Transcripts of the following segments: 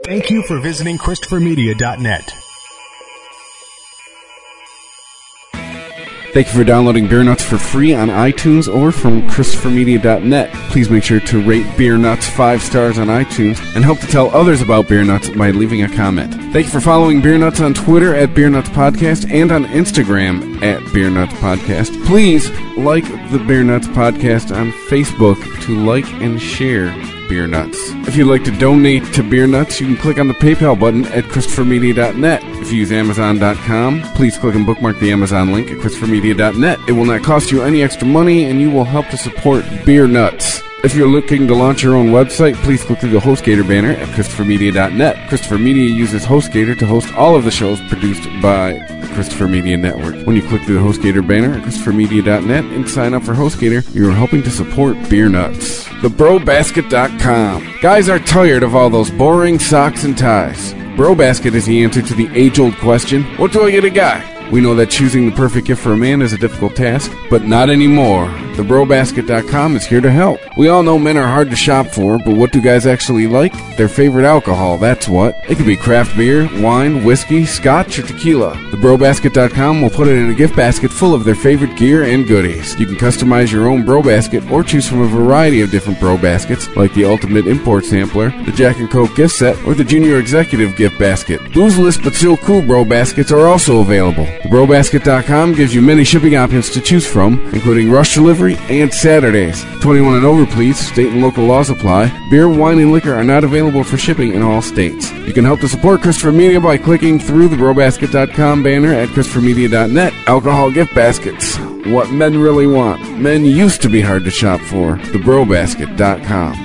Thank you for visiting ChristopherMedia.net. Thank you for downloading Beer Nuts for free on iTunes or from ChristopherMedia.net. Please make sure to rate Beer Nuts 5 stars on iTunes and help to tell others about Beer Nuts by leaving a comment. Thank you for following Beer Nuts on Twitter at Beer Nuts Podcast and on Instagram at Beer Nuts Podcast. Please like the Beer Nuts Podcast on Facebook to like and share Beer Nuts. If you'd like to donate to Beer Nuts, you can click on the PayPal button at ChristopherMedia.net. If you use Amazon.com, please click and bookmark the Amazon link at ChristopherMedia.net. It will not cost you any extra money, and you will help to support Beer Nuts. If you're looking to launch your own website, please click through the HostGator banner at ChristopherMedia.net. Christopher Media uses HostGator to host all of the shows produced by the Christopher Media Network. When you click through the HostGator banner at ChristopherMedia.net and sign up for HostGator, you are helping to support Beer Nuts. TheBroBasket.com. Guys are tired of all those boring socks and ties. BroBasket is the answer to the age-old question, what do I get a guy? We know that choosing the perfect gift for a man is a difficult task, but not anymore. TheBroBasket.com is here to help. We all know men are hard to shop for, but what do guys actually like? Their favorite alcohol, that's what. It could be craft beer, wine, whiskey, scotch, or tequila. TheBroBasket.com will put it in a gift basket full of their favorite gear and goodies. You can customize your own BroBasket or choose from a variety of different BroBaskets, like the Ultimate Import Sampler, the Jack and Coke gift set, or the Junior Executive gift basket. Boozless but still cool BroBaskets are also available. TheBroBasket.com gives you many shipping options to choose from, including rush delivery and Saturdays. 21 and over, please. State and local laws apply. Beer, wine, and liquor are not available for shipping in all states. You can help to support Christopher Media by clicking through the BroBasket.com banner at ChristopherMedia.net. Alcohol gift baskets. What men really want. Men used to be hard to shop for. TheBroBasket.com.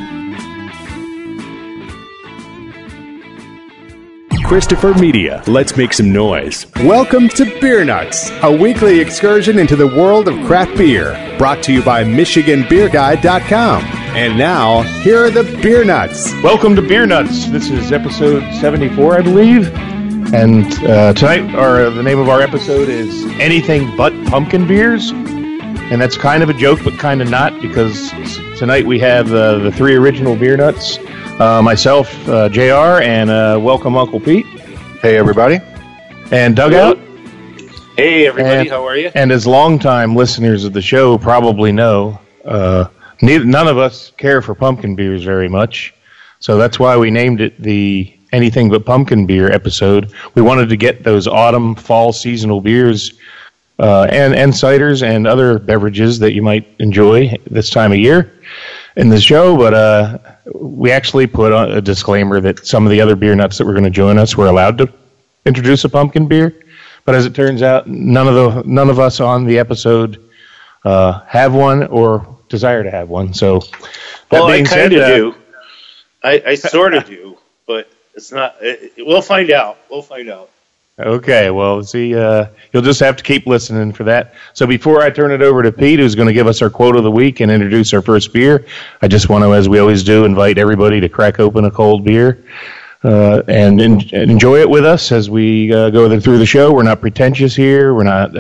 Christopher Media. Let's make some noise. Welcome to Beer Nuts, a weekly excursion into the world of craft beer, brought to you by MichiganBeerGuide.com. And now, here are the Beer Nuts. Welcome to Beer Nuts. This is episode 74, I believe. And tonight, the name of our episode is Anything But Pumpkin Beers. And that's kind of a joke, but kind of not, because tonight we have the three original Beer Nuts. Myself, JR, and welcome Uncle Pete. Hey, everybody. And Dugout. Hey, everybody. How are you? And as longtime listeners of the show probably know, none of us care for pumpkin beers very much. So that's why we named it the Anything But Pumpkin Beer episode. We wanted to get those autumn, fall seasonal beers and ciders and other beverages that you might enjoy this time of year in the show, but we actually put on a disclaimer that some of the other beer nuts that were going to join us were allowed to introduce a pumpkin beer. But as it turns out, none of us on the episode have one or desire to have one. So, I kind of do. I sort of do, but it's not. We'll find out. Okay, well, see, you'll just have to keep listening for that. So before I turn it over to Pete, who's going to give us our quote of the week and introduce our first beer, I just want to, as we always do, invite everybody to crack open a cold beer and enjoy it with us as we go through the show. We're not pretentious here. We're not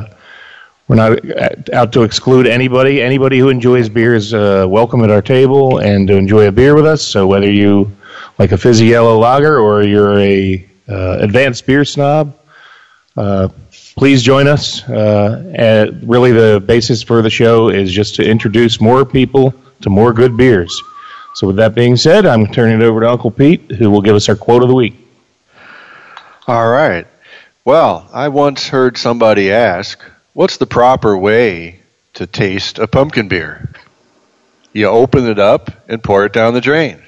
out to exclude anybody. Anybody who enjoys beer is welcome at our table and to enjoy a beer with us. So whether you like a fizzy yellow lager or you're a advanced beer snob, please join us. Really, the basis for the show is just to introduce more people to more good beers. So with that being said, I'm turning it over to Uncle Pete, who will give us our quote of the week. All right. Well, I once heard somebody ask, what's the proper way to taste a pumpkin beer? You open it up and pour it down the drain.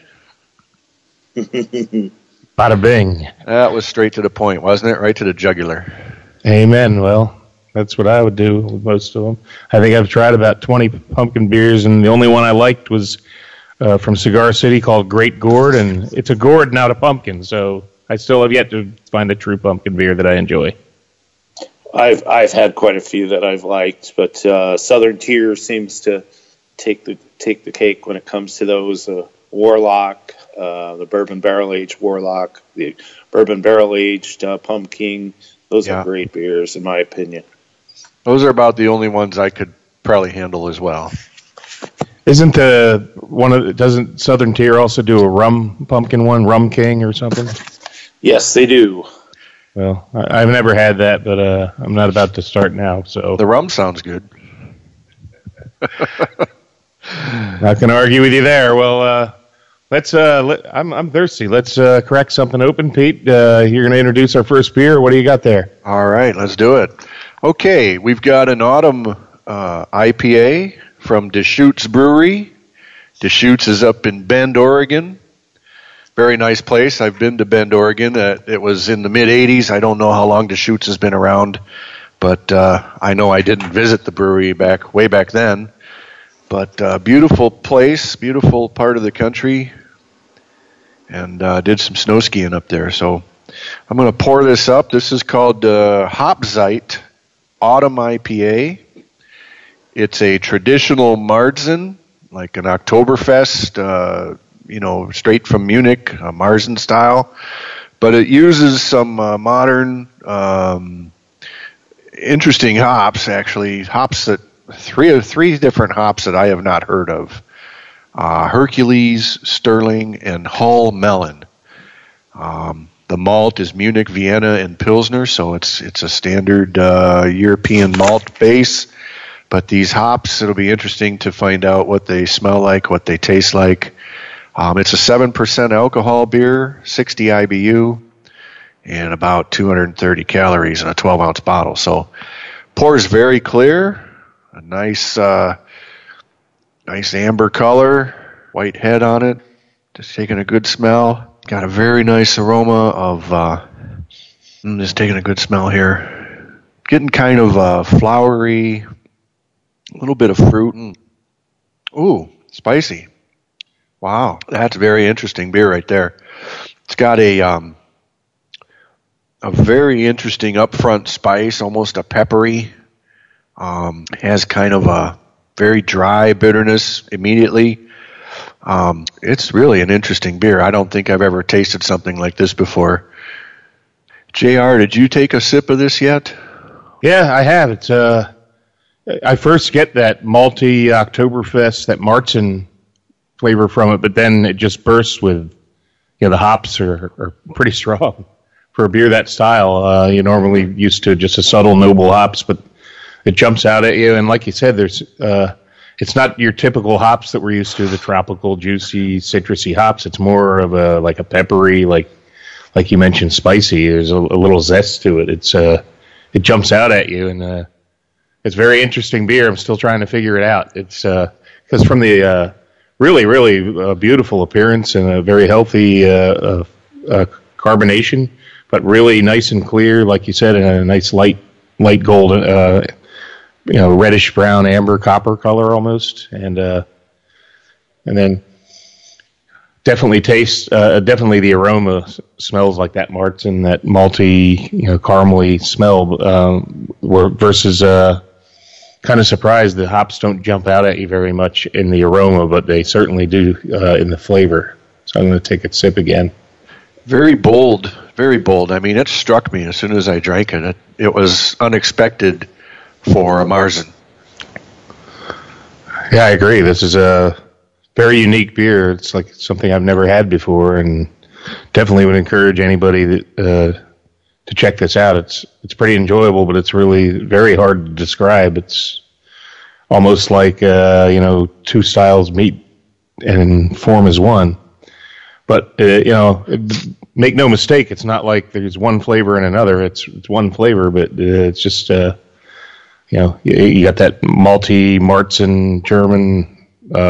Bada bing. That was straight to the point, wasn't it? Right to the jugular. Amen. Well, that's what I would do with most of them. I think I've tried about 20 pumpkin beers, and the only one I liked was from Cigar City called Great Gourd, and it's a gourd, not a pumpkin, so I still have yet to find a true pumpkin beer that I enjoy. I've had quite a few that I've liked, but Southern Tier seems to take the cake when it comes to those. Warlock, the Bourbon Barrel Aged Warlock, the Bourbon Barrel Aged Pumpkin. Those are great beers, in my opinion. Those are about the only ones I could probably handle as well. Isn't doesn't Southern Tier also do a rum pumpkin one, Rum King or something? Yes, they do. Well, I've never had that, but I'm not about to start now. So The rum sounds good. not going to argue with you there. Well, I'm thirsty. Let's crack something open, Pete. You're going to introduce our first beer. What do you got there? All right, let's do it. Okay, we've got an autumn IPA from Deschutes Brewery. Deschutes is up in Bend, Oregon. Very nice place. I've been to Bend, Oregon. It was in the mid-'80s. I don't know how long Deschutes has been around, but I know I didn't visit the brewery way back then. But beautiful place, beautiful part of the country, and did some snow skiing up there. So I'm going to pour this up. This is called Hopzeit Autumn IPA. It's a traditional Marzen, like an Oktoberfest, straight from Munich, Marzen style. But it uses some modern, interesting hops, actually. Hops that, three different hops that I have not heard of. Hercules, Sterling, and Hull Melon. The malt is Munich, Vienna, and Pilsner, so it's a standard European malt base. But these hops, it'll be interesting to find out what they smell like, what they taste like. It's a 7% alcohol beer, 60 IBU, and about 230 calories in a 12-ounce bottle. So pours very clear, a nice amber color, white head on it, just taking a good smell. Got a very nice aroma of, just taking a good smell here. Getting kind of flowery, a little bit of fruit. Ooh, spicy. Wow, that's a very interesting beer right there. It's got a very interesting upfront spice, almost a peppery. Has kind of a very dry bitterness immediately. It's really an interesting beer. I don't think I've ever tasted something like this before. JR, did you take a sip of this yet? Yeah, I have. It's I first get that malty Oktoberfest, that Marzen flavor from it, but then it just bursts with, the hops are pretty strong for a beer that style. You're normally used to just a subtle, noble hops, but it jumps out at you. And like you said, there's it's not your typical hops that we're used to, the tropical, juicy, citrusy hops. It's more of a peppery, like you mentioned, spicy. There's a little zest to it. It jumps out at you, and it's a very interesting beer. I'm still trying to figure it out. It's because from the really, really beautiful appearance and a very healthy carbonation, but really nice and clear, like you said, and a nice light golden, reddish brown, amber, copper color almost, and then definitely definitely the aroma smells like that Marzen, that malty, caramely smell, versus kind of surprised the hops don't jump out at you very much in the aroma, but they certainly do in the flavor. So I'm going to take a sip again. Very bold, very bold. I mean, it struck me as soon as I drank it. It was unexpected for a Marzen. Yeah, I agree. This is a very unique beer. It's like something I've never had before, and definitely would encourage anybody to check this out. It's pretty enjoyable, but it's really very hard to describe. It's almost like two styles meet and form as one. But make no mistake, it's not like there's one flavor and another. It's one flavor, but it's just you got that malty Marzen German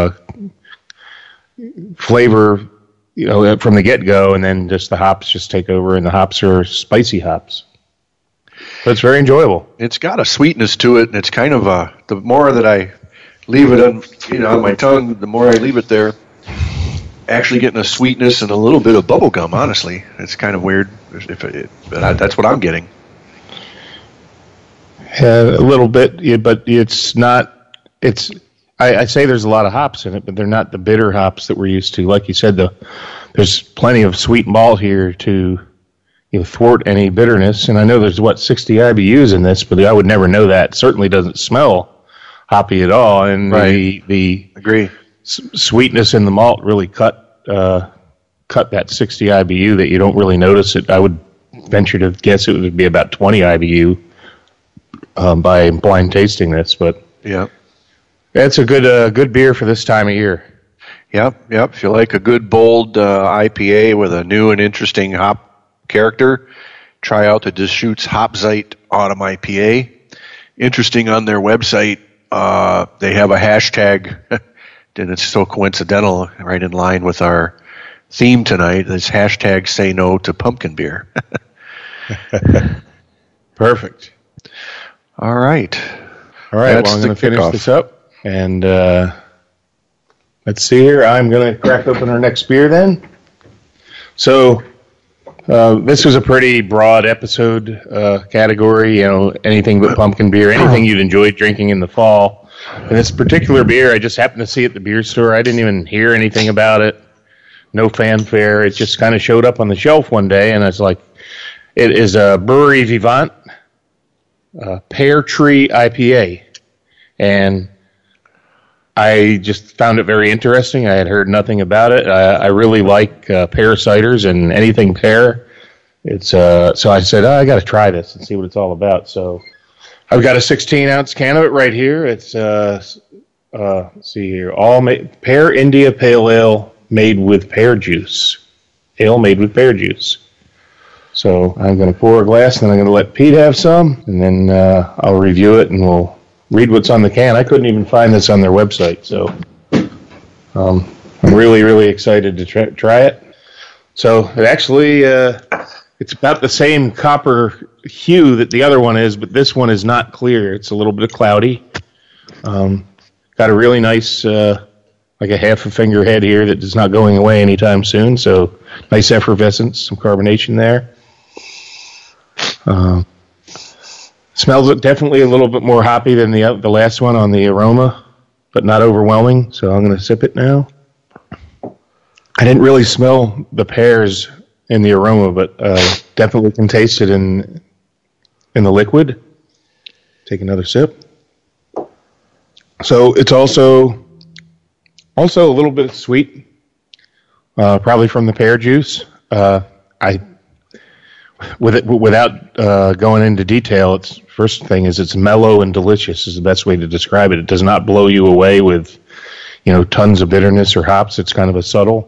flavor, from the get-go, and then just the hops just take over, and the hops are spicy hops. But it's very enjoyable. It's got a sweetness to it, and it's kind of the more that I leave it on my tongue, the more I leave it there, actually getting a sweetness and a little bit of bubble gum, honestly. It's kind of weird, but that's what I'm getting. A little bit, but it's not. I say there's a lot of hops in it, but they're not the bitter hops that we're used to. Like you said, there's plenty of sweet malt here to thwart any bitterness. And I know there's 60 IBUs in this, but I would never know that. It certainly doesn't smell hoppy at all. And right. the agree. sweetness in the malt really cut that 60 IBU that you don't really notice it. I would venture to guess it would be about 20 IBU by blind tasting this, but yeah, it's a good beer for this time of year. Yep. If you like a good bold IPA with a new and interesting hop character, try out the Deschutes Hopzite Autumn IPA. Interesting, on their website, they have a hashtag, and it's so coincidental, right in line with our theme tonight. It's hashtag Say No to Pumpkin Beer. Perfect. All right. Well, I'm going to finish this up, and let's see here. I'm going to crack open our next beer then. So this was a pretty broad episode category, anything but pumpkin beer, anything you'd enjoy drinking in the fall. And this particular beer, I just happened to see at the beer store. I didn't even hear anything about it. No fanfare. It just kind of showed up on the shelf one day, and I was like, it is a Brewery Vivant Pear Tree IPA. And I just found it very interesting. I had heard nothing about it. I really like pear ciders and anything pear. It's so I said, I got to try this and see what it's all about. So I've got a 16-ounce can of it right here. It's let's see here, Pear India Pale Ale made with pear juice. Ale made with pear juice. So I'm going to pour a glass, and then I'm going to let Pete have some, and then I'll review it, and we'll read what's on the can. I couldn't even find this on their website, so I'm really, really excited to try it. So it actually, it's about the same copper hue that the other one is, but this one is not clear. It's a little bit cloudy. Got a really nice, like a half a finger head here that is not going away anytime soon, so nice effervescence, some carbonation there. Smells definitely a little bit more hoppy than the last one on the aroma, but not overwhelming. So I'm going to sip it now. I didn't really smell the pears in the aroma, but definitely can taste it in the liquid. Take another sip. So it's also a little bit sweet, probably from the pear juice. Without going into detail, first thing is it's mellow and delicious is the best way to describe it. It does not blow you away with, tons of bitterness or hops. It's kind of a subtle.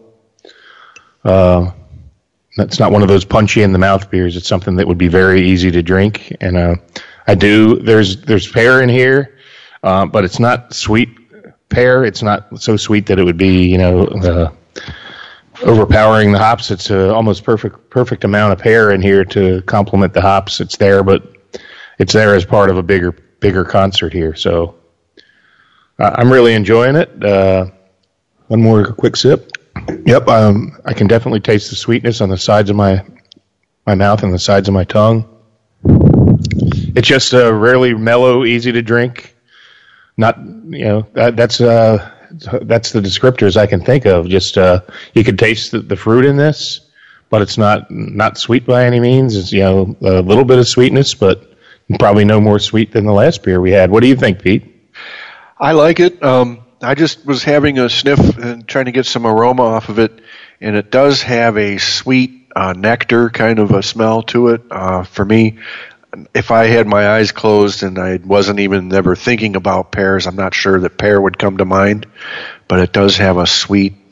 That's not one of those punchy in the mouth beers. It's something that would be very easy to drink. And there's pear in here, but it's not sweet pear. It's not so sweet that it would be, overpowering the hops. It's almost perfect amount of pear in here to complement the hops. It's there, but it's there as part of a bigger concert here. So I'm really enjoying it. One more quick sip. Yep, I can definitely taste the sweetness on the sides of my mouth and the sides of my tongue. It's just really mellow, easy to drink. Not, that's the descriptors I can think of. Just you can taste the fruit in this, but it's not sweet by any means. It's a little bit of sweetness, but probably no more sweet than the last beer we had. What do you think, Pete? I like it. I just was having a sniff and trying to get some aroma off of it, and it does have a sweet nectar kind of a smell to it. For me, if I had my eyes closed and I wasn't even ever thinking about pears, I'm not sure that pear would come to mind, but it does have a sweet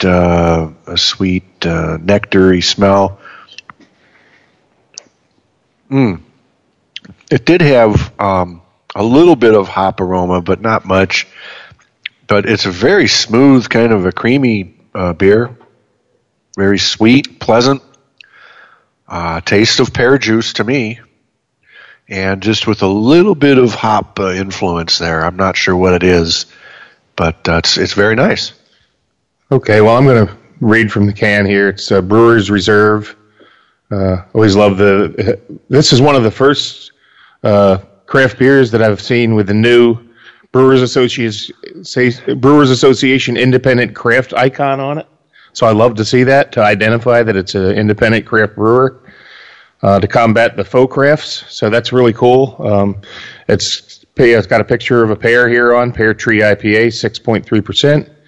nectar-y smell. It did have a little bit of hop aroma, but not much. But it's a very smooth, kind of a creamy beer. Very sweet, pleasant. Taste of pear juice to me. And just with a little bit of hop influence there. I'm not sure what it is, but it's very nice. Okay, well, I'm going to read from the can here. It's Brewer's Reserve. Always love this is one of the first craft beers that I've seen with the new Brewers Association independent craft icon on it. So I love to see that, to identify that it's an independent craft brewer. To combat the faux crafts, so that's really cool. It's got a picture of a pear here on Pear Tree IPA, 6.3%.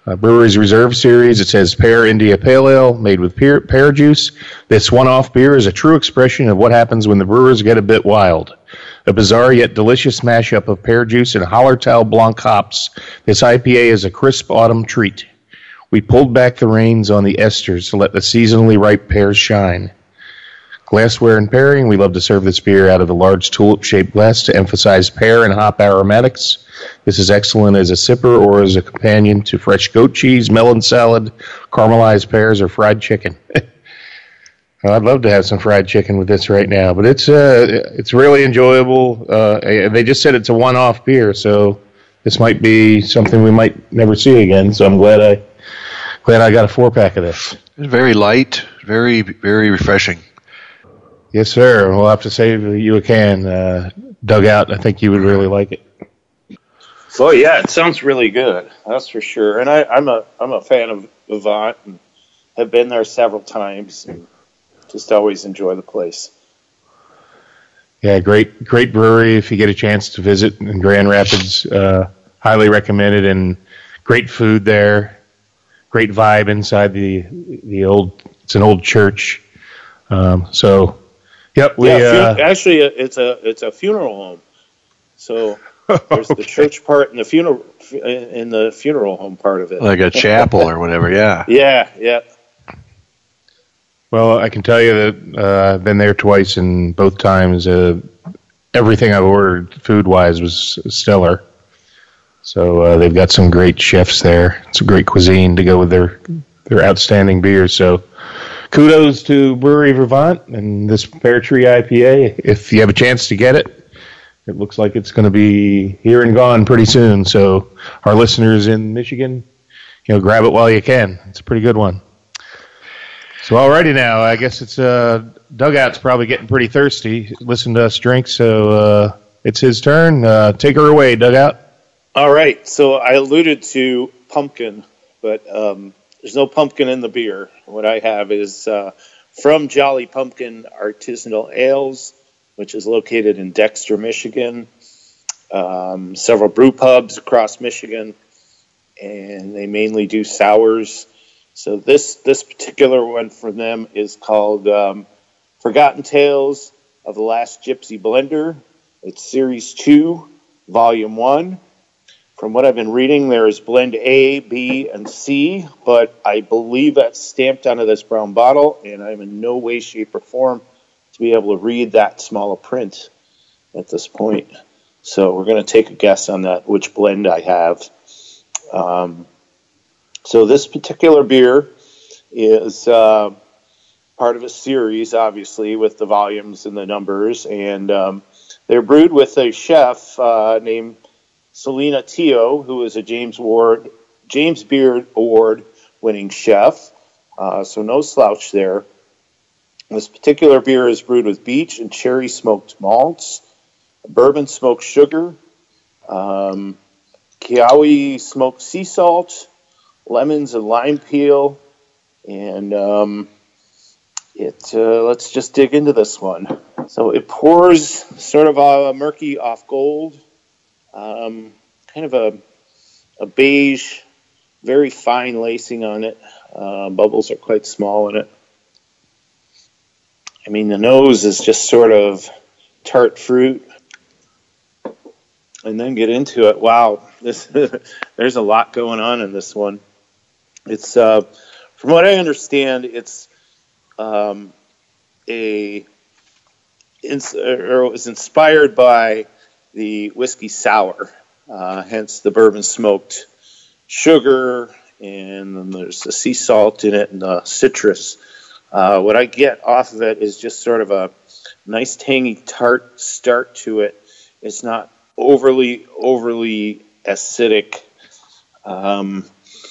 Brewery's Reserve Series. It says Pear India Pale Ale, made with pear juice. This one-off beer is a true expression of what happens when the brewers get a bit wild. A bizarre yet delicious mashup of pear juice and Hallertau Blanc hops, this IPA is a crisp autumn treat. We pulled back the reins on the esters to let the seasonally ripe pears shine. Glassware and pairing, we love to serve this beer out of a large tulip-shaped glass to emphasize pear and hop aromatics. This is excellent as a sipper or as a companion to fresh goat cheese, melon salad, caramelized pears, or fried chicken. Well, I'd love to have some fried chicken with this right now, but it's really enjoyable. They just said it's a one-off beer, so this might be something we might never see again. So I'm glad I got a 4-pack of this. It's very light, very, very refreshing. Yes, sir. We'll have to save you a can, Dugout. I think you would really like it. Oh yeah, it sounds really good. That's for sure. And I'm a fan of Avant and have been there several times and just always enjoy the place. Yeah, great brewery. If you get a chance to visit in Grand Rapids, highly recommended, and great food there. Great vibe inside the old. It's an old church. So, yep. Actually, it's a funeral home. So there's the church part and the funeral home part of it, like a chapel or whatever. Yeah. Yeah. Well, I can tell you that I've been there twice, and both times everything I've ordered food-wise was stellar. So they've got some great chefs there, some great cuisine to go with their outstanding beers. So kudos to Brewery Vermont and this Pear Tree IPA. If you have a chance to get it, it looks like it's going to be here and gone pretty soon. So our listeners in Michigan, grab it while you can. It's a pretty good one. So alrighty now, I guess it's Dugout's probably getting pretty thirsty. Listen to us drink, so it's his turn. Take her away, Dugout. All right. So I alluded to pumpkin, but there's no pumpkin in the beer. What I have is from Jolly Pumpkin Artisanal Ales, which is located in Dexter, Michigan. Several brew pubs across Michigan, and they mainly do sours. So this particular one from them is called Forgotten Tales of the Last Gypsy Blender. It's Series 2, Volume 1. From what I've been reading, there is blend A, B, and C, but I believe that's stamped onto this brown bottle, and I'm in no way, shape, or form to be able to read that small a print at this point. So we're going to take a guess on that, which blend I have. So this particular beer is part of a series, obviously, with the volumes and the numbers. And they're brewed with a chef named Selena Teo, who is a James Beard Award-winning chef. So no slouch there. This particular beer is brewed with beech and cherry smoked malts, bourbon smoked sugar, Kiawe smoked sea salt, lemons and lime peel, and let's just dig into this one. So it pours sort of a murky off gold, kind of a beige, very fine lacing on it. Bubbles are quite small in it. I mean, the nose is just sort of tart fruit. And then get into it. Wow, there's a lot going on in this one. It's from what I understand, it's it was inspired by the whiskey sour, hence the bourbon smoked sugar, and then there's the sea salt in it and the citrus. What I get off of it is just sort of a nice tangy tart start to it. It's not overly acidic, and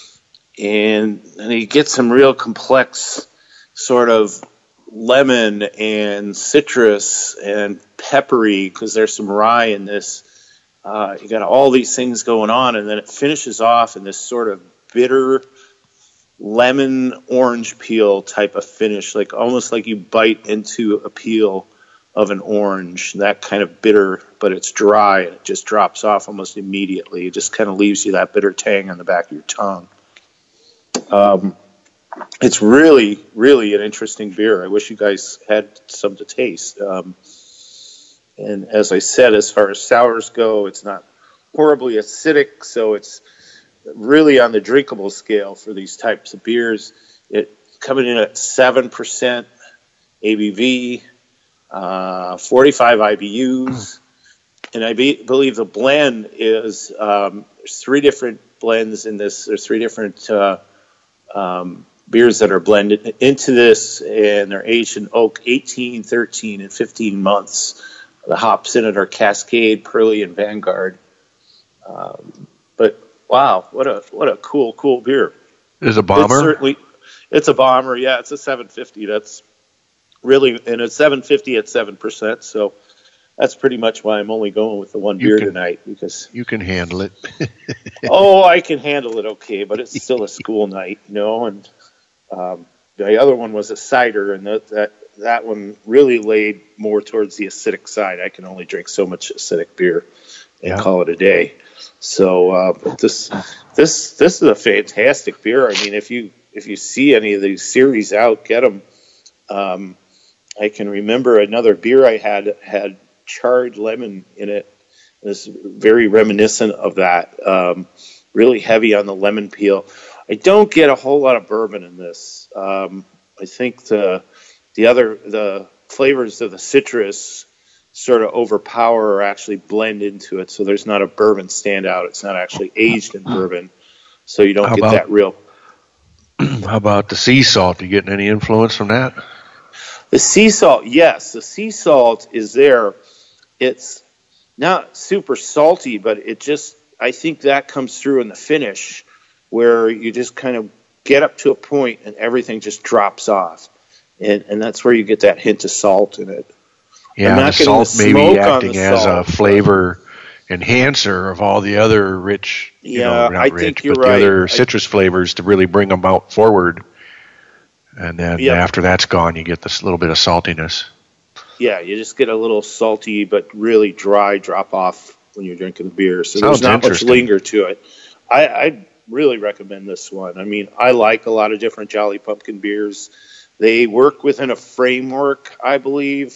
you get some real complex sort of lemon and citrus and peppery, because there's some rye in this. You got all these things going on, and then it finishes off in this sort of bitter lemon orange peel type of finish, like almost like you bite into a peel of an orange, that kind of bitter, but it's dry and it just drops off almost immediately. It just kind of leaves you that bitter tang on the back of your tongue. It's really, really an interesting beer. I wish you guys had some to taste. And as I said, as far as sours go, it's not horribly acidic, so it's really on the drinkable scale for these types of beers. It coming in at 7% ABV, 45 IBUs, and I believe the blend is there's 3 different blends in this. There's 3 different beers that are blended into this, and they're aged in oak 18, 13, and 15 months. The hops in it are Cascade, Pearly, and Vanguard. But wow, what a cool beer! Is a bomber? It's a bomber. Yeah, it's a 750. That's really, and it's 750 at 7%. So that's pretty much why I'm only going with the one beer tonight, because you can handle it. Oh, I can handle it okay, but it's still a school night, you know. And the other one was a cider, and that one really laid more towards the acidic side. I can only drink so much acidic beer and call it a day. So this is a fantastic beer. I mean, if you see any of these series out, get them. I can remember another beer I had charred lemon in it. It's very reminiscent of that. Really heavy on the lemon peel. I don't get a whole lot of bourbon in this. I think the flavors of the citrus sort of overpower or actually blend into it, so there's not a bourbon standout. It's not actually aged in bourbon, so you don't get that real. How about the sea salt? You getting any influence from that? The sea salt, yes. The sea salt is there. It's not super salty, but I think that comes through in the finish, where you just kind of get up to a point and everything just drops off. And that's where you get that hint of salt in it. Yeah, the salt maybe acting as a flavor enhancer of all the other rich, the other citrus flavors to really bring them out forward. And then after that's gone, you get this little bit of saltiness. Yeah, you just get a little salty but really dry drop off when you're drinking the beer. So there's not much linger to it. I really recommend this one. I mean, I like a lot of different Jolly Pumpkin beers. They work within a framework, I believe,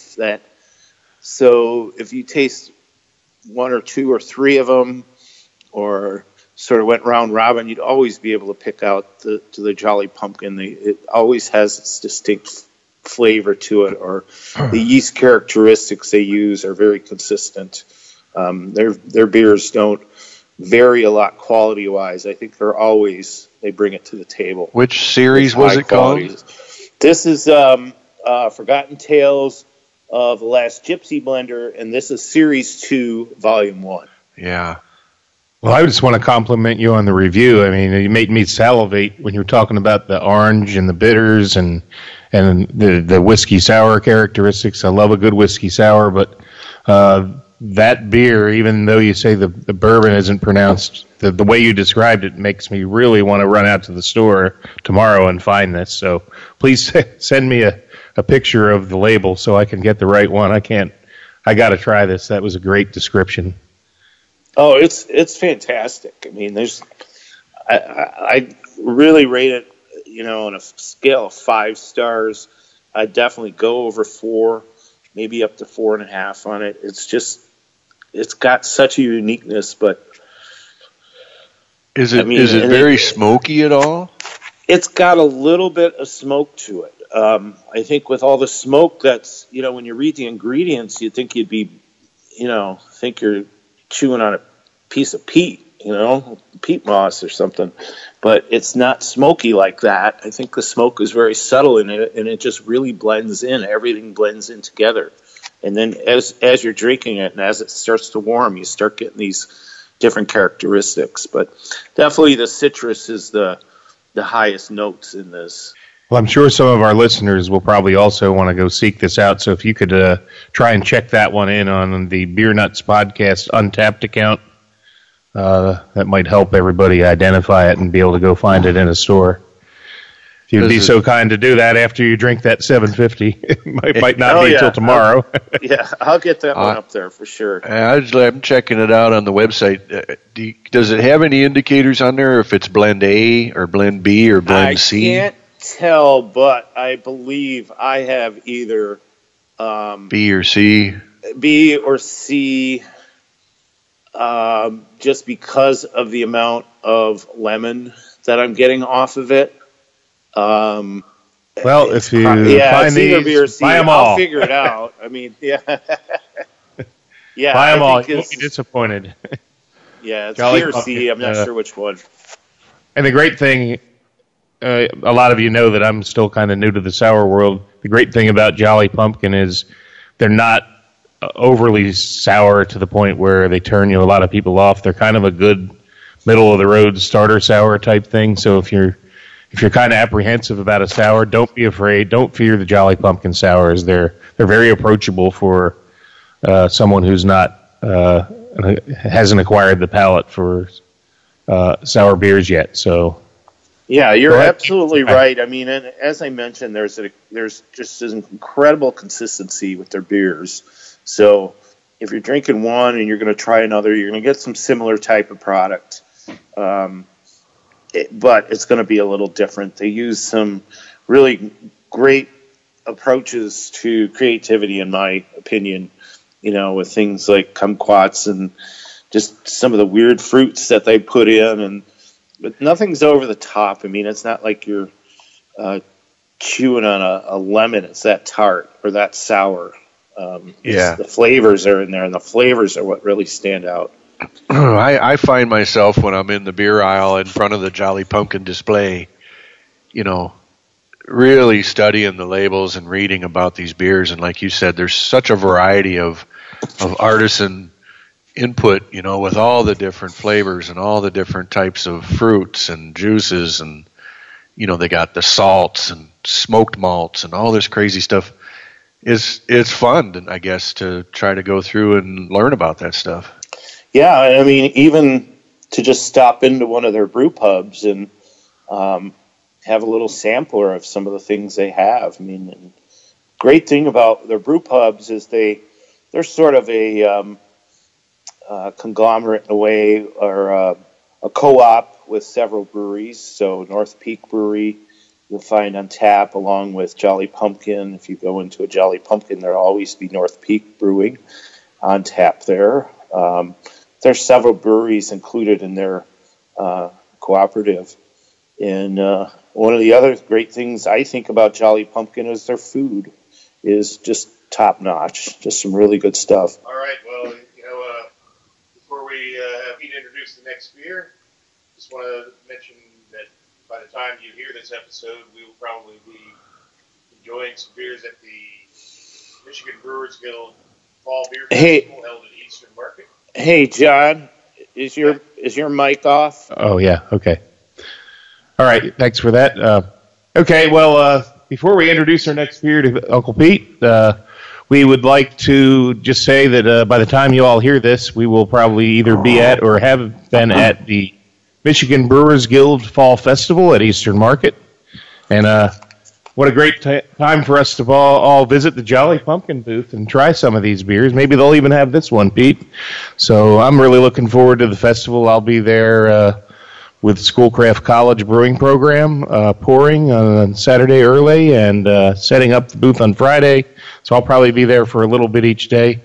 so if you taste 1 or 2 or 3 of them, or sort of went round robin, you'd always be able to pick out the Jolly Pumpkin. It always has its distinct flavor to it, or the yeast characteristics they use are very consistent. Their beers don't vary a lot quality-wise. I think they bring it to the table. Which series was it called? This is Forgotten Tales of the Last Gypsy Blender, and this is Series 2, Volume 1. Yeah. Well, I just want to compliment you on the review. I mean, you made me salivate when you were talking about the orange and the bitters and the whiskey sour characteristics. I love a good whiskey sour, but that beer, even though you say the bourbon isn't pronounced, the way you described it makes me really want to run out to the store tomorrow and find this. So please send me a picture of the label so I can get the right one. I got to try this. That was a great description. Oh, it's fantastic. I mean, I really rate it, on a scale of 5 stars. I'd definitely go over 4, maybe up to 4.5 on it. It's got such a uniqueness, but is it very smoky at all? It's got a little bit of smoke to it. I think with all the smoke that's, when you read the ingredients, you'd think you'd be, think you're chewing on a piece of peat, peat moss or something, but it's not smoky like that. I think the smoke is very subtle in it, and it just really blends in. Everything blends in together. And then as you're drinking it and as it starts to warm, you start getting these different characteristics. But definitely the citrus is the highest notes in this. Well, I'm sure some of our listeners will probably also want to go seek this out. So if you could try and check that one in on the Beer Nuts Podcast Untapped account, that might help everybody identify it and be able to go find it in a store. If you'd be so kind to do that after you drink that 750, it might not be till tomorrow. I'll get that one up there for sure. I'm checking it out on the website. Does it have any indicators on there if it's blend A or blend B or blend C? I can't tell, but I believe I have either B or C. B or C, just because of the amount of lemon that I'm getting off of it. Well, if you find these, buy them all. I'll figure it out. I mean, yeah. Buy them all. You won't be disappointed. Yeah, it's B or C. I'm not sure which one. And the great thing, a lot of you know that I'm still kind of new to the sour world. The great thing about Jolly Pumpkin is they're not overly sour to the point where they turn a lot of people off. They're kind of a good middle of the road starter sour type thing. So if you're kind of apprehensive about a sour, don't be afraid. Don't fear the Jolly Pumpkin sours. They're very approachable for someone who's not hasn't acquired the palate for sour beers yet. So yeah, you're absolutely right. I mean, and as I mentioned, there's just an incredible consistency with their beers. So if you're drinking one and you're going to try another, you're going to get some similar type of product. But it's going to be a little different. They use some really great approaches to creativity, in my opinion, with things like kumquats and just some of the weird fruits that they put in. But nothing's over the top. I mean, it's not like you're chewing on a lemon. It's that tart or that sour. The flavors are in there, and the flavors are what really stand out. I find myself when I'm in the beer aisle in front of the Jolly Pumpkin display, really studying the labels and reading about these beers. And like you said, there's such a variety of artisan input, with all the different flavors and all the different types of fruits and juices. And, they got the salts and smoked malts and all this crazy stuff. It's fun, I guess, to try to go through and learn about that stuff. Yeah, I mean, even to just stop into one of their brew pubs and have a little sampler of some of the things they have. I mean, and great thing about their brew pubs is they're sort of a conglomerate in a way, or a co-op with several breweries. So North Peak Brewery you'll find on tap, along with Jolly Pumpkin. If you go into a Jolly Pumpkin, there'll always be North Peak Brewing on tap there. There's several breweries included in their cooperative. And one of the other great things I think about Jolly Pumpkin is their food is just top-notch. Just some really good stuff. All right, well, before we have Pete introduce the next beer, just want to mention that by the time you hear this episode, we will probably be enjoying some beers at the Michigan Brewers Guild Fall Beer Festival held at Eastern Market. Hey, John, is your mic off? Oh, yeah, okay. All right, thanks for that. Okay, well, before we introduce our next beer to Uncle Pete, we would like to just say that by the time you all hear this, we will probably either be at or have been at the Michigan Brewers Guild Fall Festival at Eastern Market. And what a great time for us to all visit the Jolly Pumpkin booth and try some of these beers. Maybe they'll even have this one, Pete. So I'm really looking forward to the festival. I'll be there with Schoolcraft College Brewing Program, pouring on Saturday early and setting up the booth on Friday. So I'll probably be there for a little bit each day.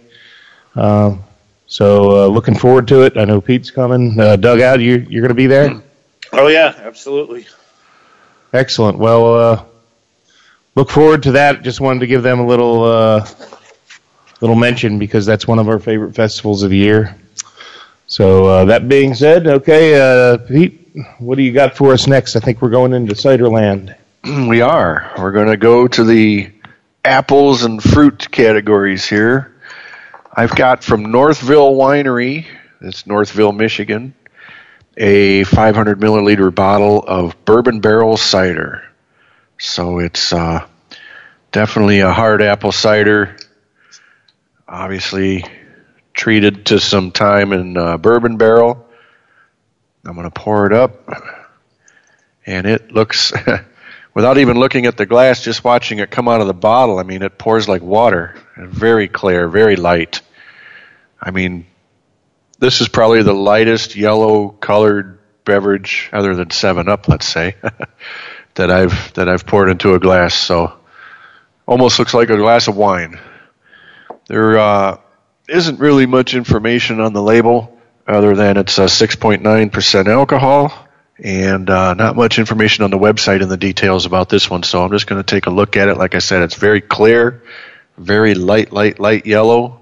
So looking forward to it. I know Pete's coming. Doug out, you're going to be there? Oh, yeah, absolutely. Excellent. Well, look forward to that. Just wanted to give them a little mention because that's one of our favorite festivals of the year. So that being said, okay, Pete, what do you got for us next? I think we're going into Ciderland. We are. We're going to go to the apples and fruit categories here. I've got from Northville Winery, it's Northville, Michigan, a 500 milliliter bottle of Bourbon Barrel cider. So it's definitely a hard apple cider, obviously treated to some time in Bourbon Barrel. I'm going to pour it up, and it looks, without even looking at the glass, just watching it come out of the bottle, I mean, it pours like water. Very clear, very light. I mean, this is probably the lightest yellow-colored beverage, other than 7-Up, let's say, that I've poured into a glass. So, almost looks like a glass of wine. There isn't really much information on the label, other than it's 6.9% alcohol, and not much information on the website and the details about this one. So I'm just going to take a look at it. Like I said, it's very clear, very light yellow.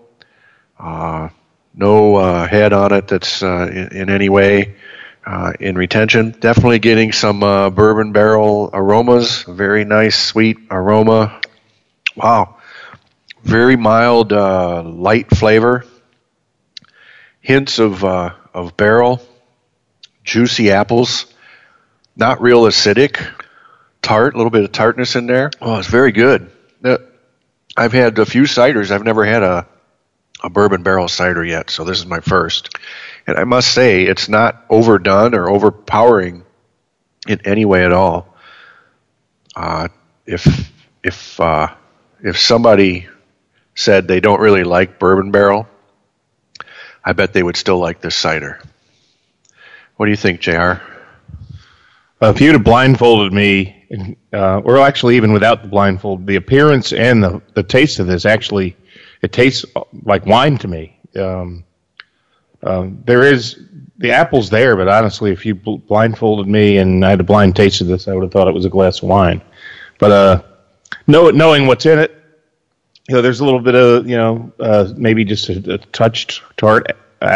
No head on it that's in any way in retention. Definitely getting some bourbon barrel aromas. Very nice, sweet aroma. Wow. Very mild, light flavor. Hints of barrel. Juicy apples. Not real acidic. Tart, a little bit of tartness in there. Oh, it's very good. I've had a few ciders. I've never had a bourbon barrel cider yet, so this is my first. And I must say, it's not overdone or overpowering in any way at all. If somebody said they don't really like bourbon barrel, I bet they would still like this cider. What do you think, JR? If you'd have blindfolded me, or actually even without the blindfold, the appearance and the taste of this, actually, it tastes like wine to me. There is, the apple's there, but honestly, if you blindfolded me and I had a blind taste of this, I would have thought it was a glass of wine. But knowing what's in it, there's a little bit of, maybe just a touched tart,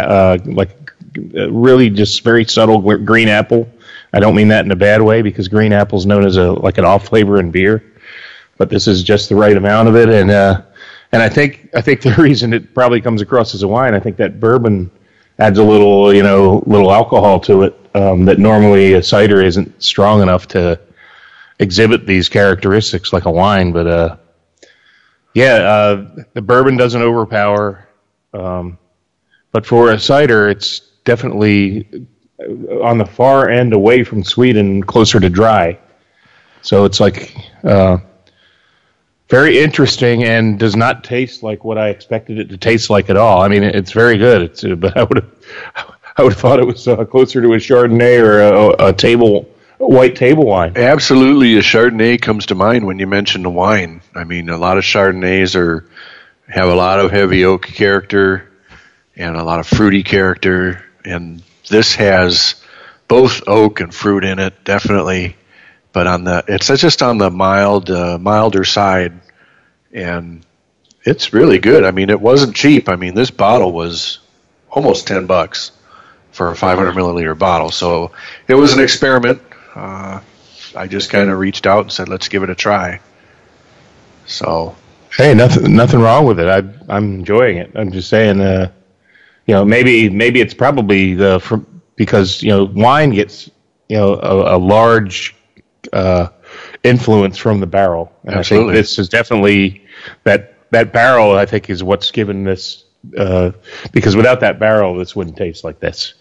really just very subtle green apple. I don't mean that in a bad way, because green apple is known as like an off flavor in beer, but this is just the right amount of it. And I think the reason it probably comes across as a wine, I think that bourbon adds a little alcohol to it that normally a cider isn't strong enough to exhibit these characteristics like a wine. But the bourbon doesn't overpower, but for a cider, it's definitely on the far end away from sweet and closer to dry. So it's like very interesting and does not taste like what I expected it to taste like at all. I mean, it's very good. But I would have thought it was closer to a Chardonnay or a white table wine. Absolutely, a Chardonnay comes to mind when you mention the wine. I mean, a lot of Chardonnays have a lot of heavy oak character and a lot of fruity character, and this has both oak and fruit in it, definitely. But it's just on the milder side, and it's really good. I mean, it wasn't cheap. I mean, this bottle was almost $10 for a 500 milliliter bottle. So it was an experiment. I just kind of reached out and said, let's give it a try. So, hey, nothing wrong with it. I'm enjoying it. I'm just saying, maybe it's probably because wine gets a large influence from the barrel. And absolutely. I think this is definitely that barrel. I think is what's given this because without that barrel, this wouldn't taste like this.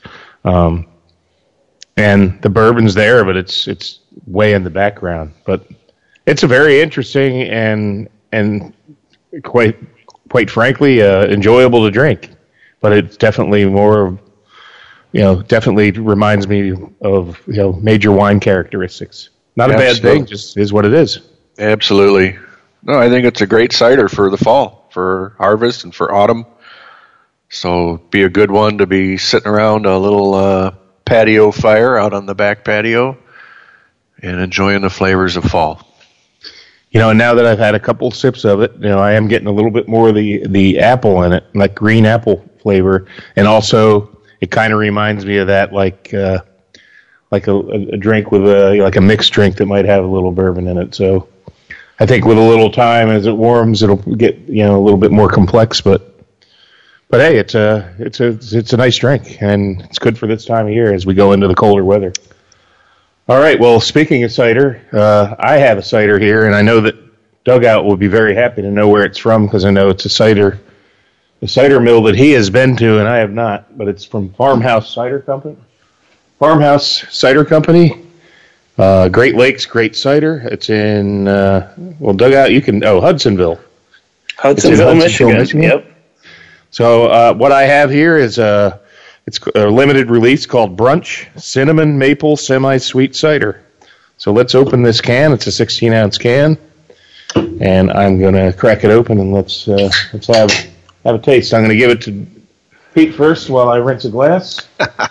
And the bourbon's there, but it's way in the background. But it's a very interesting and quite frankly enjoyable to drink. But it's definitely more, definitely reminds me of major wine characteristics. Not a bad thing, just is what it is. Absolutely. No, I think it's a great cider for the fall, for harvest and for autumn. So be a good one to be sitting around a little patio fire out on the back patio and enjoying the flavors of fall. And now that I've had a couple sips of it, I am getting a little bit more of the apple in it, like green apple flavor, and also it kind of reminds me of that like a drink with like a mixed drink that might have a little bourbon in it. So I think with a little time as it warms, it'll get a little bit more complex. But hey, it's a nice drink, and it's good for this time of year as we go into the colder weather. All right. Well, speaking of cider, I have a cider here, and I know that Dugout will be very happy to know where it's from because I know it's a cider mill that he has been to and I have not. But it's from Farmhouse Cider Company. Farmhouse Cider Company, Great Lakes, Great Cider. It's in, Dugout, Hudsonville. Hudsonville, Michigan. Yep. So what I have here is it's a limited release called Brunch Cinnamon Maple Semi-Sweet Cider. So let's open this can. It's a 16-ounce can, and I'm going to crack it open and let's have a taste. I'm going to give it to Pete first while I rinse a glass.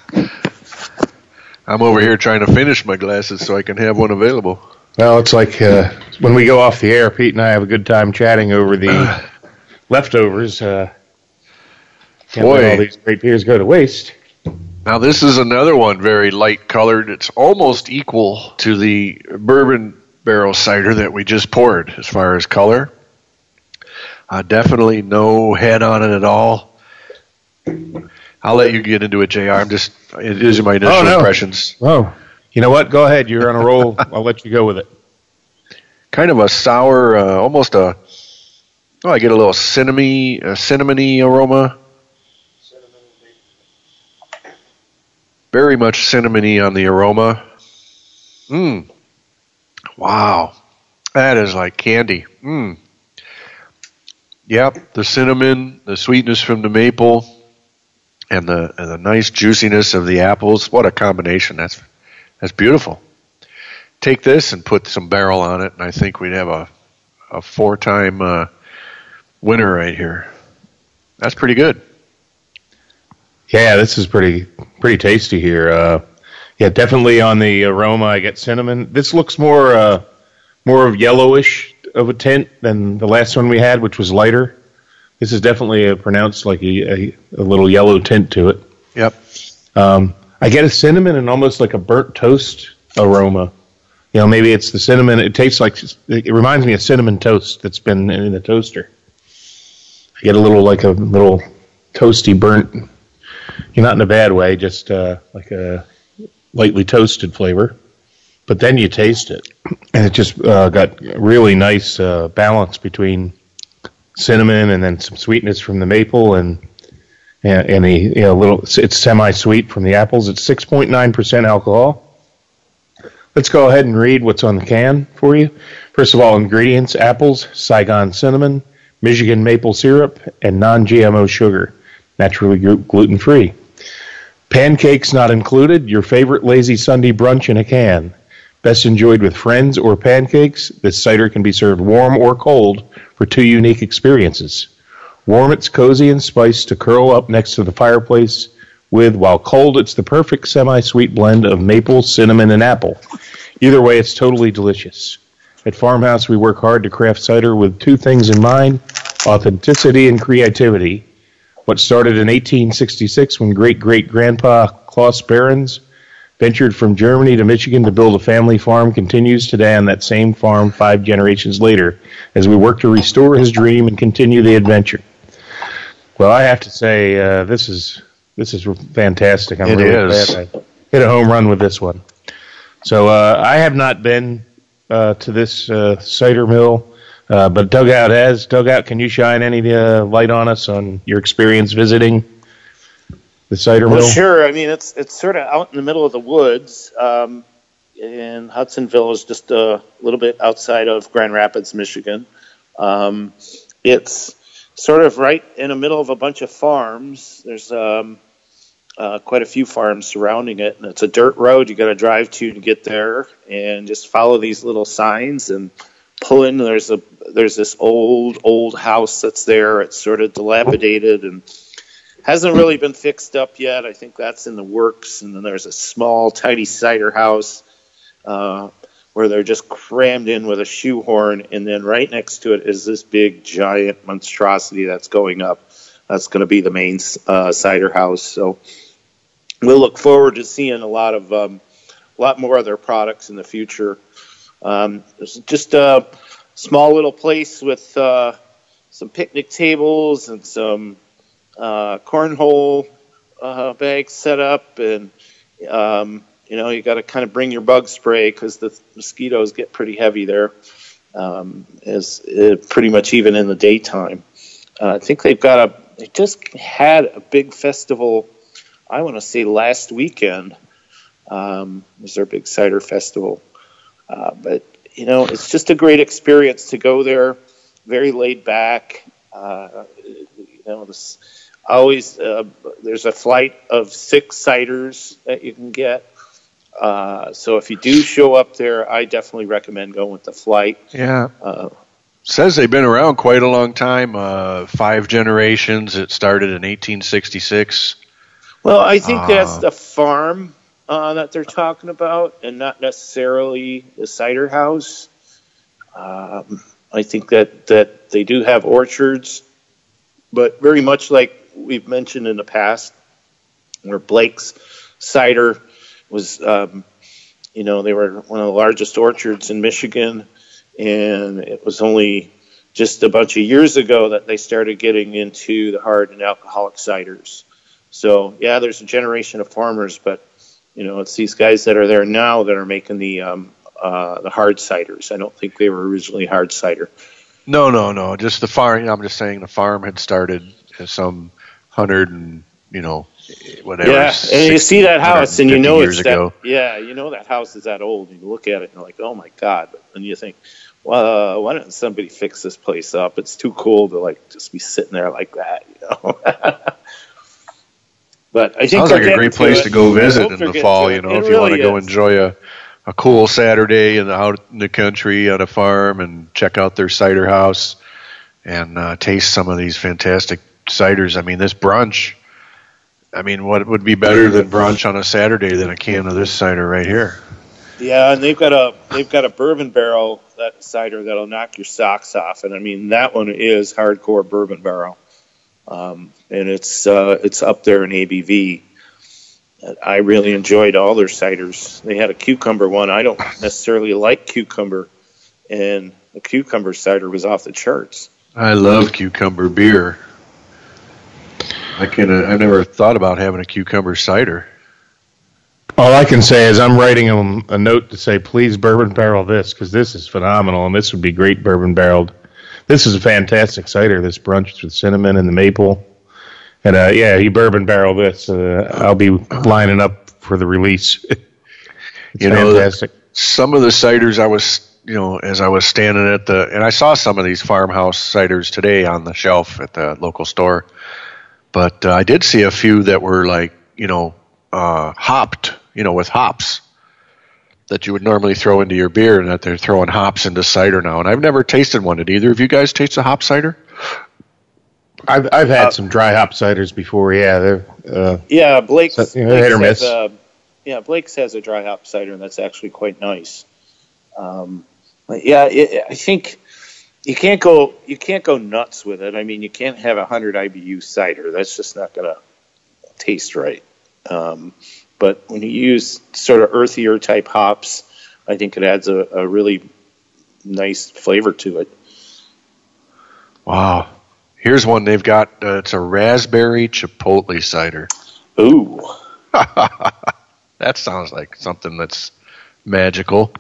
I'm over here trying to finish my glasses so I can have one available. Well, it's like when we go off the air, Pete and I have a good time chatting over the leftovers. Can't let all these great beers go to waste. Now, this is another one very light colored. It's almost equal to the bourbon barrel cider that we just poured as far as color. Definitely no head on it at all. I'll let you get into it, JR. It is my initial impressions. Oh, you know what? Go ahead. You're on a roll. I'll let you go with it. Kind of a sour, almost I get a little cinnamony aroma. Very much cinnamony on the aroma. Wow. That is like candy. Yep, the cinnamon, the sweetness from the maple, and the nice juiciness of the apples. What a combination. That's beautiful. Take this and put some barrel on it, and I think we'd have a 4-time winner right here. That's pretty good. Yeah, this is pretty tasty here. Yeah, definitely on the aroma, I get cinnamon. This looks more of yellowish of a tint than the last one we had, which was lighter. This is definitely a pronounced like a little yellow tint to it. Yep. I get a cinnamon and almost like a burnt toast aroma. You know, maybe it's the cinnamon. It tastes like, it reminds me of cinnamon toast that's been in the toaster. I get a little toasty burnt. Not in a bad way, just like a lightly toasted flavor. But then you taste it, and it just got really nice balance between cinnamon and then some sweetness from the maple and it's semi-sweet from the apples. It's 6.9% alcohol. Let's go ahead and read what's on the can for you. First of all, ingredients: apples, Saigon cinnamon, Michigan maple syrup, and non-GMO sugar. Naturally gluten-free. Pancakes not included. Your favorite lazy Sunday brunch in a can. Best enjoyed with friends or pancakes. This cider can be served warm or cold for 2 unique experiences. Warm, it's cozy and spiced to curl up next to the fireplace with, while cold, it's the perfect semi-sweet blend of maple, cinnamon, and apple. Either way, it's totally delicious. At Farmhouse, we work hard to craft cider with 2 things in mind: authenticity and creativity. What started in 1866 when great-great-grandpa Klaus Behrens ventured from Germany to Michigan to build a family farm continues today on that same farm 5 generations later as we work to restore his dream and continue the adventure. Well, I have to say, this is fantastic. I'm really glad I hit a home run with this one. So I have not been to this cider mill, but Dugout has. Dugout, can you shine any light on us on your experience visiting the cider mill? Well, sure. I mean, it's sort of out in the middle of the woods, and Hudsonville is just a little bit outside of Grand Rapids, Michigan. It's sort of right in the middle of a bunch of farms. There's quite a few farms surrounding it, and it's a dirt road you got to drive to get there, and just follow these little signs and pull in. There's this old house that's there. It's sort of dilapidated and hasn't really been fixed up yet. I think that's in the works. And then there's a small, tiny cider house where they're just crammed in with a shoehorn. And then right next to it is this big, giant monstrosity that's going up. That's going to be the main cider house. So we'll look forward to seeing a lot more of their products in the future. It's just a small little place with some picnic tables and some cornhole bags set up, and you got to kind of bring your bug spray because the mosquitoes get pretty heavy there, pretty much even in the daytime. I think they just had a big festival. I want to say last weekend was their big cider festival. But it's just a great experience to go there. Very laid back. Always there's a flight of 6 ciders that you can get. So if you do show up there, I definitely recommend going with the flight. Yeah. Says they've been around quite a long time, 5 generations. It started in 1866. Well, I think that's the farm that they're talking about, and not necessarily the cider house. I think that they do have orchards, but very much like we've mentioned in the past, where Blake's cider was, they were one of the largest orchards in Michigan, and it was only just a bunch of years ago that they started getting into the hard and alcoholic ciders. So, yeah, there's a generation of farmers, but, it's these guys that are there now that are making the hard ciders. I don't think they were originally hard cider. No. Just the farm. I'm just saying the farm had started some 100 and, whatever. Yeah, and you see that house, and it's ago. That house is that old. And you look at it, and you're like, oh my god! But then you think, well, why don't somebody fix this place up? It's too cool to just be sitting there like that, But I think sounds like a great place to go visit in the fall. If you want to go enjoy a cool Saturday out in the country at a farm and check out their cider house and taste some of these fantastic ciders. I mean, this brunch. I mean, what would be better than brunch on a Saturday than a can of this cider right here? Yeah, and they've got a bourbon barrel, that cider that'll knock your socks off, and I mean that one is hardcore bourbon barrel, and it's up there in ABV. I really enjoyed all their ciders. They had a cucumber one. I don't necessarily like cucumber, and the cucumber cider was off the charts. I love cucumber beer. I never thought about having a cucumber cider. All I can say is I'm writing them a note to say, please bourbon barrel this, because this is phenomenal, and this would be great bourbon barreled. This is a fantastic cider, this brunch with cinnamon and the maple. And, you bourbon barrel this. I'll be lining up for the release. It's fantastic. Some of the ciders I was, as I was standing and I saw some of these farmhouse ciders today on the shelf at the local store. But I did see a few that were hopped, with hops that you would normally throw into your beer, and that they're throwing hops into cider now. And I've never tasted one. Did either of you guys taste a hop cider? I've had some dry hop ciders before. Yeah, they're Blake's hit or miss. Blake's has a dry hop cider, and that's actually quite nice. I think you can't go nuts with it. I mean, you can't have 100 IBU cider. That's just not going to taste right. But when you use sort of earthier type hops, I think it adds a really nice flavor to it. Wow. Here's one they've got. It's a raspberry chipotle cider. Ooh. That sounds like something that's magical.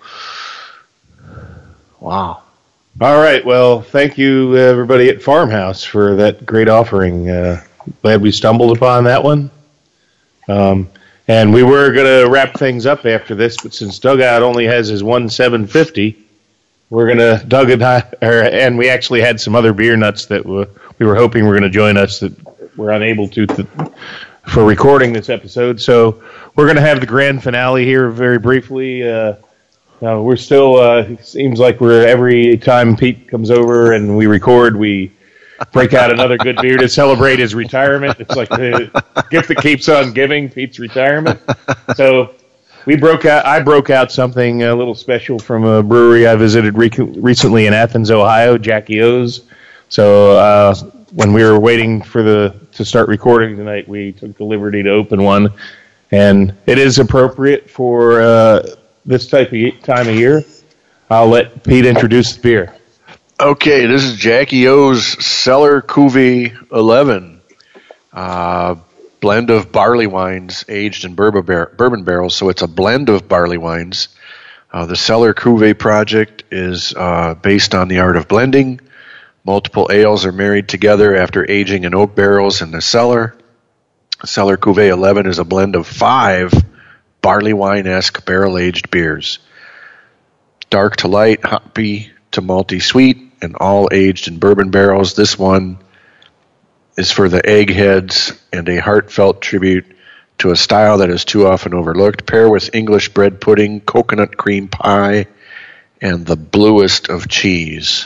Wow. All right. Well, thank you, everybody at Farmhouse, for that great offering. Glad we stumbled upon that one. And we were going to wrap things up after this, but since Dugout only has his 1.750, we're going to and we actually had some other beer nuts that we were hoping were going to join us that were unable to for recording this episode. So we're going to have the grand finale here very briefly. We're still, it seems like every time Pete comes over and we record, we break out another good beer to celebrate his retirement. It's like the gift that keeps on giving, Pete's retirement. So I broke out something a little special from a brewery I visited recently in Athens, Ohio, Jackie O's. So when we were waiting to start recording tonight, we took the liberty to open one. And it is appropriate for this time of year. I'll let Pete introduce the beer. Okay, this is Jackie O's Cellar Cuvée 11, blend of barley wines aged in bourbon barrels. So it's a blend of barley wines. The Cellar Cuvée project is based on the art of blending. Multiple ales are married together after aging in oak barrels in the cellar. Cellar Cuvée 11 is a blend of 5 barley wine-esque barrel-aged beers. dark to light, hoppy to malty sweet, and all aged in bourbon barrels. This one is for the eggheads and a heartfelt tribute to a style that is too often overlooked. Pair with English bread pudding, coconut cream pie, and the bluest of cheese.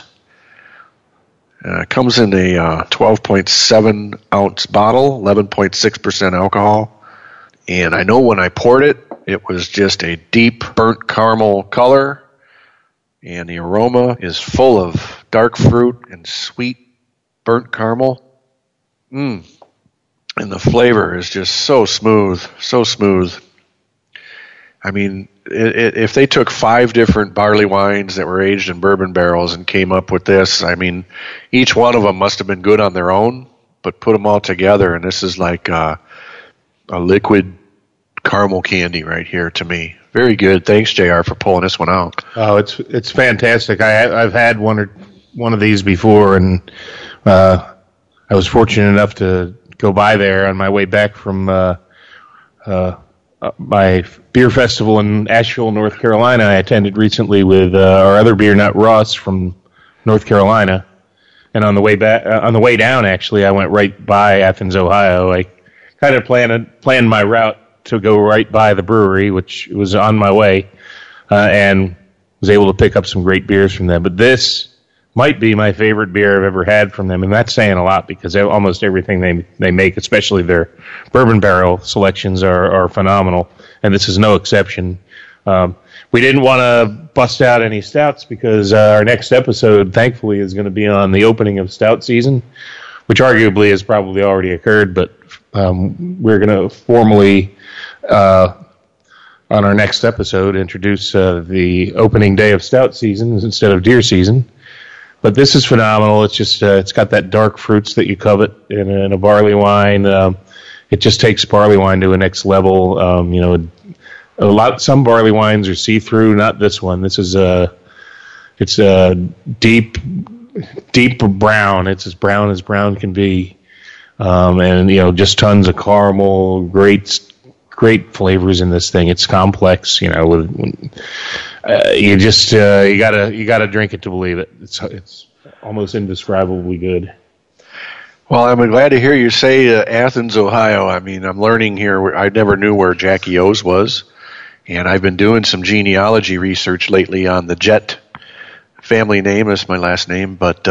Comes in a 12.7 ounce bottle, 11.6% alcohol. And I know when I poured it, it was just a deep burnt caramel color. And the aroma is full of dark fruit and sweet burnt caramel. And the flavor is just so smooth, so smooth. I mean, if they took 5 different barley wines that were aged in bourbon barrels and came up with this, I mean, each one of them must have been good on their own, but put them all together, and this is like a liquid caramel candy right here to me. Very good. Thanks, JR, for pulling this one out. Oh, it's fantastic. I've had one of these before, and I was fortunate enough to go by there on my way back from my beer festival in Asheville, North Carolina. I attended recently with our other beer nut, Ross, from North Carolina. And on the way back, on the way down, actually, I went right by Athens, Ohio. I kind of planned my route to go right by the brewery, which was on my way, and was able to pick up some great beers from them. But this might be my favorite beer I've ever had from them, and that's saying a lot because almost everything they make, especially their bourbon barrel selections, are phenomenal, and this is no exception. We didn't want to bust out any stouts because our next episode, thankfully, is going to be on the opening of stout season, which arguably has probably already occurred, but we're going to formally, on our next episode, introduce the opening day of stout season instead of deer season. But this is phenomenal. It's just it's got that dark fruits that you covet in a barley wine. It just takes barley wine to a next level. Some barley wines are see-through. Not this one. This is it's a deep brown. It's as brown can be, and just tons of caramel. Great flavors in this thing. It's complex. You gotta drink it to believe it. It's almost indescribably good. Well, I'm glad to hear you say Athens, Ohio. I mean, I'm learning here. I never knew where Jackie O's was, and I've been doing some genealogy research lately on the Jett family name. That's my last name, but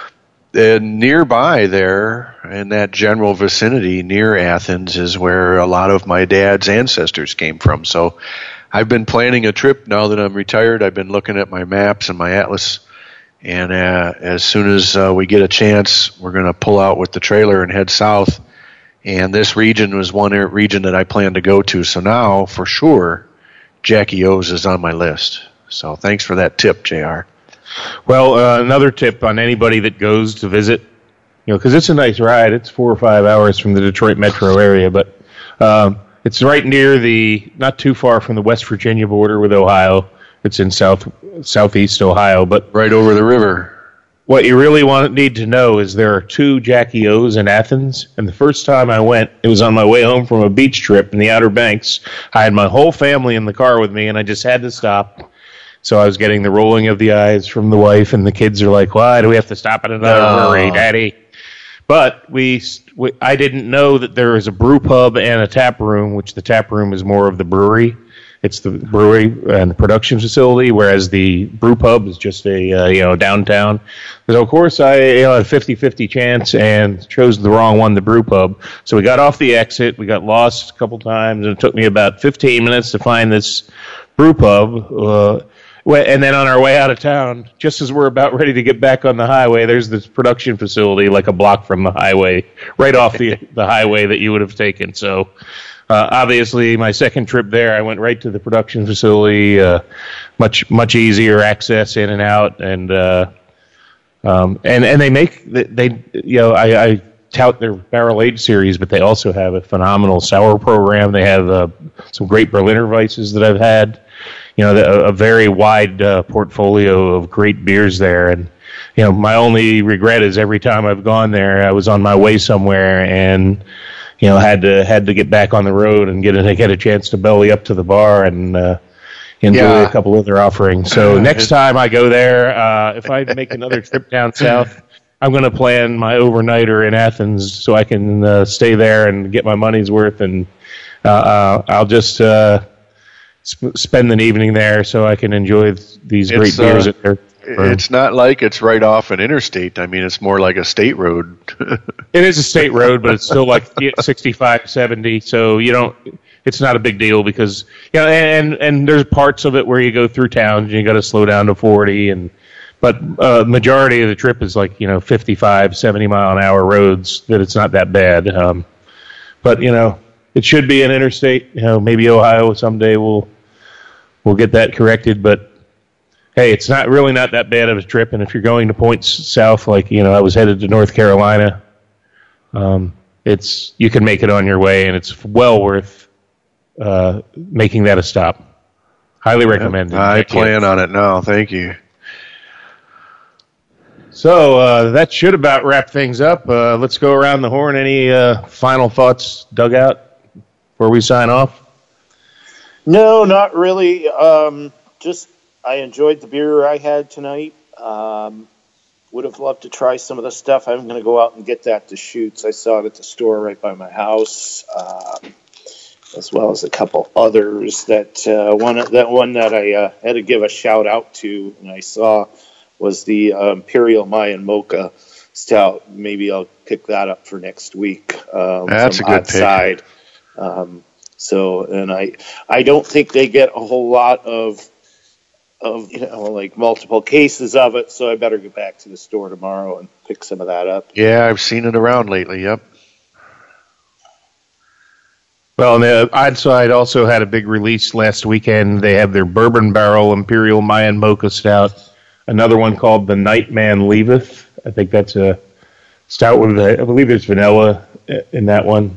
nearby there in that general vicinity near Athens is where a lot of my dad's ancestors came from. So I've been planning a trip now that I'm retired. I've been looking at my maps and my atlas, and as soon as we get a chance, we're going to pull out with the trailer and head south. And this region was one region that I plan to go to. So now, for sure, Jackie O's is on my list. So thanks for that tip, JR. Well, another tip on anybody that goes to visit, because it's a nice ride. It's 4 or 5 hours from the Detroit metro area, but it's right near not too far from the West Virginia border with Ohio. It's in southeast Ohio, but right over the river. What you really need to know is there are 2 Jackie O's in Athens, and the first time I went, it was on my way home from a beach trip in the Outer Banks. I had my whole family in the car with me, and I just had to stop. So I was getting the rolling of the eyes from the wife, and the kids are like, "Why do we have to stop at another brewery, Daddy?" But I didn't know that there is a brew pub and a tap room, which the tap room is more of the brewery. It's the brewery and the production facility, whereas the brew pub is just a downtown. So of course I had a 50-50 chance and chose the wrong one, the brew pub. So we got off the exit, we got lost a couple times, and it took me about 15 minutes to find this brew pub. And then on our way out of town, just as we're about ready to get back on the highway, there's this production facility like a block from the highway, right off the highway that you would have taken. So obviously, my second trip there, I went right to the production facility, much easier access in and out, and they make I tout their barrel aged series, but they also have a phenomenal sour program. They have some great Berliner Weisses that I've had. A very wide portfolio of great beers there. And, my only regret is every time I've gone there, I was on my way somewhere and, had to get back on the road and get a chance to belly up to the bar. And, enjoy a couple other offerings. So next time I go there, if I make another trip down south, I'm going to plan my overnighter in Athens so I can stay there and get my money's worth, and I'll just spend an evening there so I can enjoy these great beers at their. It's not like it's right off an interstate. I mean, it's more like a state road. It is a state road, but it's still like 65, 70. So it's not a big deal because, and there's parts of it where you go through towns and you got to slow down to 40. But majority of the trip is like, 55, 70 mile an hour roads that it's not that bad. But, it should be an interstate. Maybe Ohio someday we'll get that corrected, but hey, it's not that bad of a trip, and if you're going to points south, like I was headed to North Carolina, you can make it on your way, and it's well worth making that a stop. Highly recommended. I plan on it now. Thank you. So that should about wrap things up. Let's go around the horn. Any final thoughts, Dugout, before we sign off? No, not really. Just. I enjoyed the beer I had tonight. Would have loved to try some of the stuff. I'm going to go out and get that to Shoots. I saw it at the store right by my house, as well as a couple others. That one that I had to give a shout out to, and I saw was the Imperial Mayan Mocha Stout. Maybe I'll pick that up for next week. That's a good pick. And I don't think they get a whole lot of like multiple cases of it, so I better get back to the store tomorrow and pick some of that up. Yeah, I've seen it around lately, yep. Well, and the Oddside also had a big release last weekend. They have their Bourbon Barrel Imperial Mayan Mocha Stout, another one called the Nightman Leaveth. I think that's a stout with, I believe there's vanilla in that one.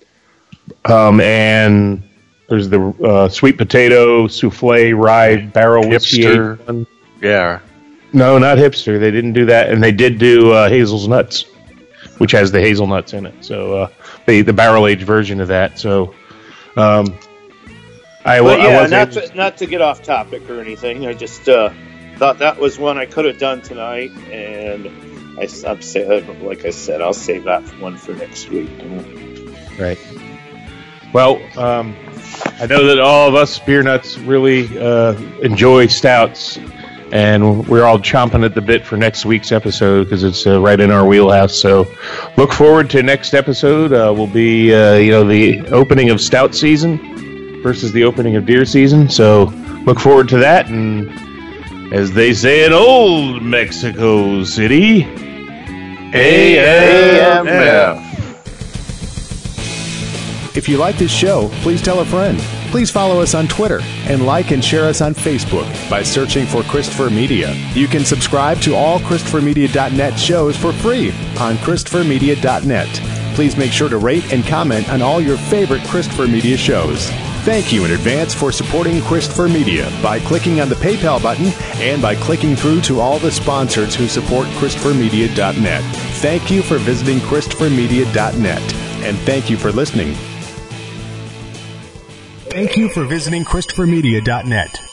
And there's the sweet potato souffle rye barrel whiskey. Hipster. Yeah. No, not hipster. They didn't do that, and they did do Hazel's Nuts, which has the hazelnuts in it. So the barrel aged version of that. So not to get off topic or anything. I just thought that was one I could have done tonight, and like I said, I'll save that one for next week. Right. Well, I know that all of us beer nuts really enjoy stouts, and we're all chomping at the bit for next week's episode because it's right in our wheelhouse. So look forward to next episode. Will be the opening of stout season versus the opening of beer season. So look forward to that. And as they say in old Mexico City, AMF. If you like this show, please tell a friend. Please follow us on Twitter and like and share us on Facebook by searching for Christopher Media. You can subscribe to all ChristopherMedia.net shows for free on ChristopherMedia.net. Please make sure to rate and comment on all your favorite Christopher Media shows. Thank you in advance for supporting Christopher Media by clicking on the PayPal button and by clicking through to all the sponsors who support ChristopherMedia.net. Thank you for visiting ChristopherMedia.net, and thank you for listening. Thank you for visiting ChristopherMedia.net.